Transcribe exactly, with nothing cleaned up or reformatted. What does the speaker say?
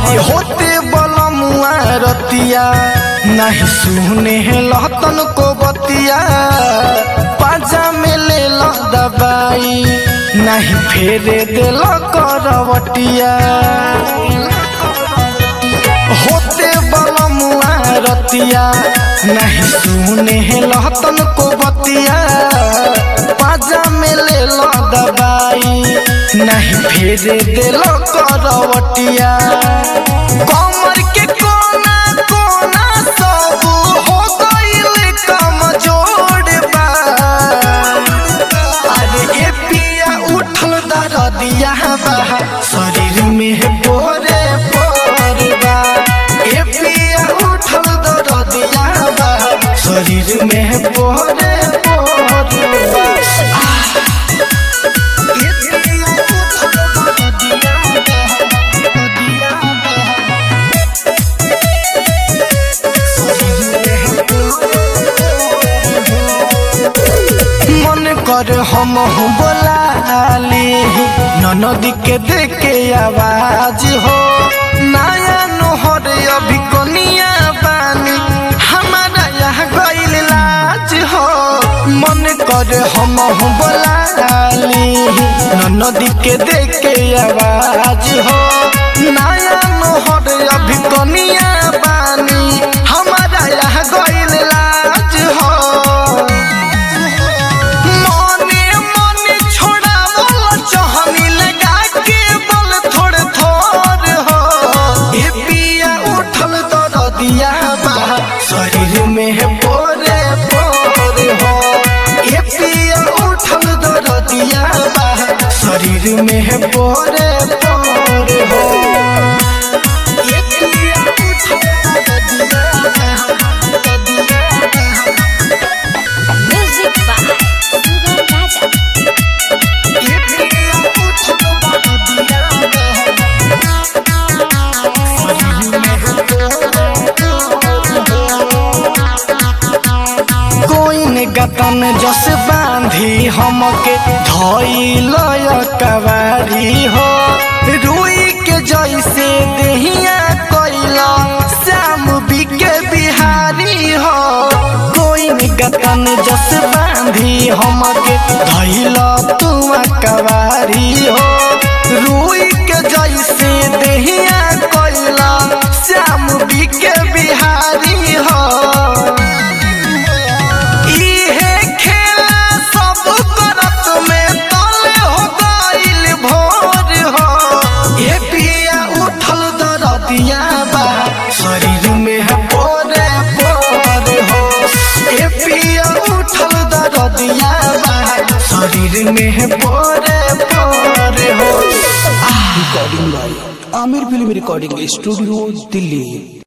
अरे होते बलमुआ रतिया नहीं सुने लहतन को बतिया पाजा में ले लो दबाई नहीं फेरे दिल करवटिया होते बलमुआ रतिया नहीं सुने लहतन को बतिया पाजा में ले लो दबाई नहीं फेरे दिल करवटिया कमर के कोना कोना सब हो गइल कमजोर बा अरे ए पिया उठल दरदिया बा शरीर में बोरे बोर बा ए पिया उठल दरदिया बा शरीर में बोरे बोर बा कर हम बोलाली ननदी के देखे आवाज हो नया नोहर अभी कनिया बानी हमारा यहाँ गइल लाज हो मन कर हम बोलाली ननदी के देखे आवाज हो नया नोहर अभी कनिया बानी हमारा यहाँ गइल लाज हो शरीर में बोरे बोर हो ए पिया उठल दरदिया बा शरीर में बोरे बोर हो ए पिया उठल दरदिया म्यूजिक बाय सुगम राजा ए पिया उठल दरदिया शरीर में गतन जस बांधी हमके धइल कवारी हो रुई के जैसे देहिया कोइला श्याम बिके बिहारी हो कोई गतन जस बांधी हमके धइल तुआ कवारी हो रुई के जैसे देहिया कोइला श्याम बिके बिहारी हो शरीर में बोरे बोर हो ए पिया उठल दरदिया बा शरीर में बोरे बोर हो। Recording by Aamir film recording studio Delhi.